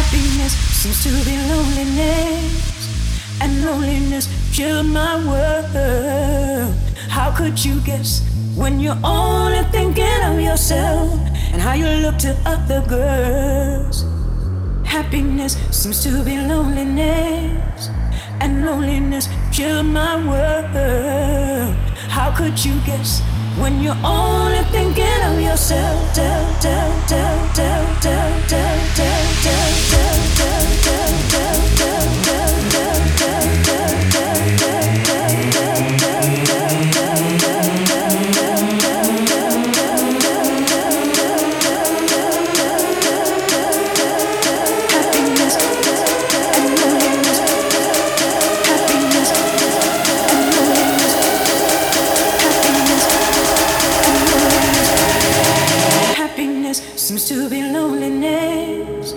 Happiness seems to be loneliness, and loneliness filled my world. How could you guess when you're only thinking of yourself and how you look to other girls? Happiness seems to be loneliness, and loneliness filled my world. How could you guess when you're only thinking of yourself? Seems to be loneliness.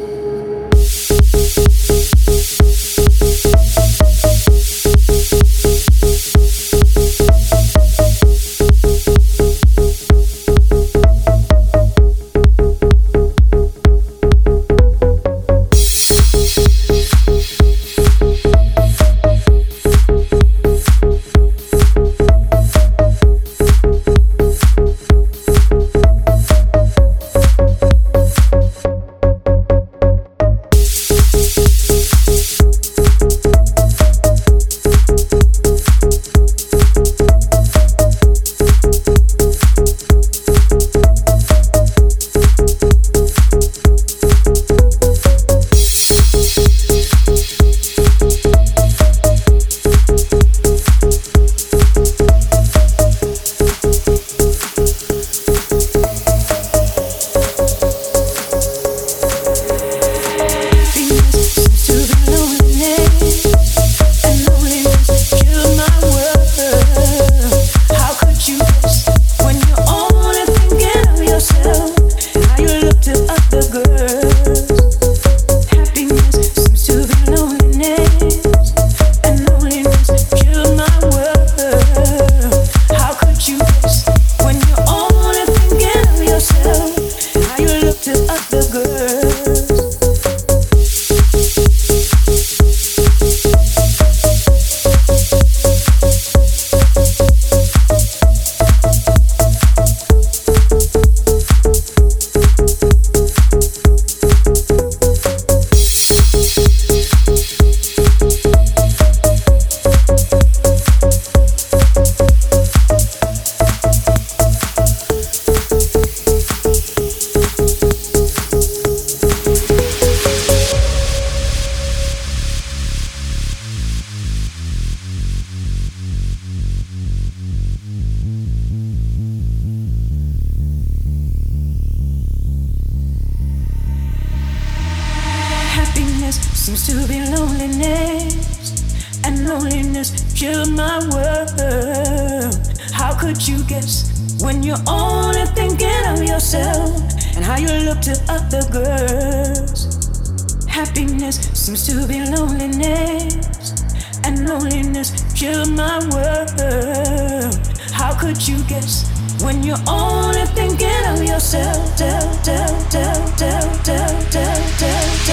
Seems to be loneliness, and loneliness filled my world. How could you guess when you're only thinking of yourself and how you look to other girls? Happiness seems to be loneliness, and loneliness filled my world. How could you guess when you're only thinking of yourself?